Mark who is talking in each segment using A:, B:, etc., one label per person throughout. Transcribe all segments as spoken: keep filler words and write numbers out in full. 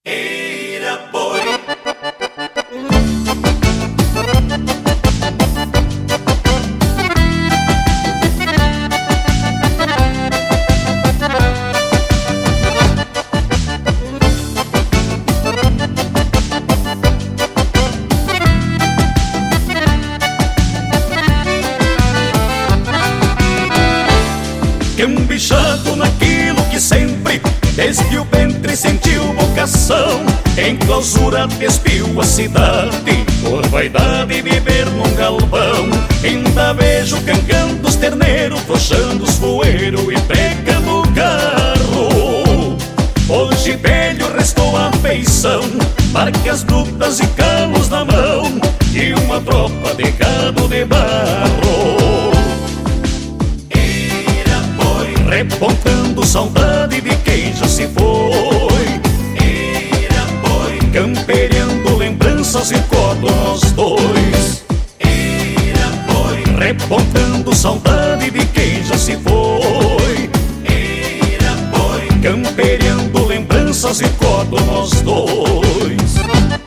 A: Eira boi. Cambichado naquilo que sempre desde o ventre sentiu vocação, em clausura despiu a cidade, por vaidade viver num galpão. Ainda vejo cangando os terneiros, frouxando os fueiros e pregando o carro. Hoje velho restou a feição, marcas brutas e calos na mão, e uma tropa de gado de barro. Repontando saudade de quem já se foi, Eira boi. Camperiando lembranças e recordo nós dois, Eira boi. Repontando saudade de quem já se foi, Eira boi. Camperiando lembranças e recordo nós dois.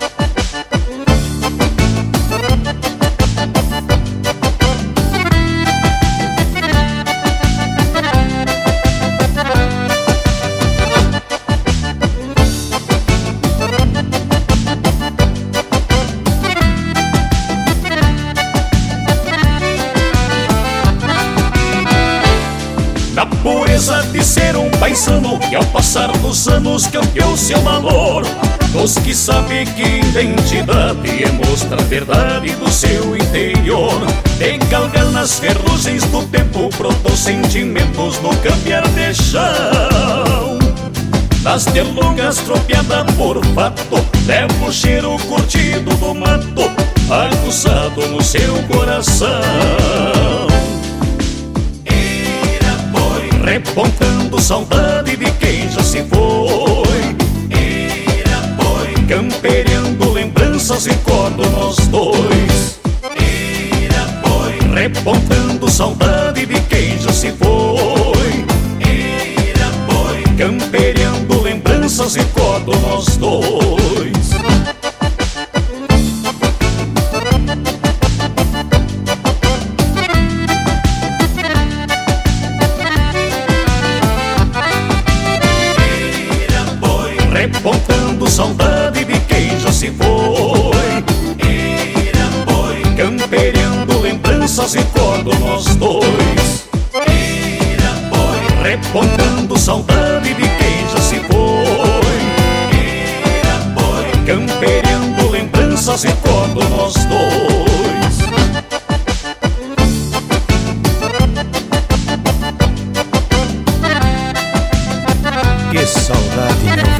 A: Na pureza de ser um paisano que ao passar dos anos campeou seu valor, dos que sabem que identidade é mostrar a verdade do seu interior, de galgar nas ferrugens do tempo brotou sentimentos no cambiar de chão. Das delongas tropeada por fato, leva o cheiro curtido do mato, aguçado no seu coração. Repontando saudade de quem já se foi, Eira boi. Camperiando lembranças e recordo nós dois, Eira boi. Repontando saudade de quem já se foi, Eira boi. Camperiando lembranças e recordo nós dois. Repontando saudade de quem já se foi, Eira boi. Camperiando lembranças e recordo nós dois, Eira boi. Repontando saudade de quem já se foi, Eira boi. Camperiando lembranças e recordo nós dois.
B: Que saudade, meu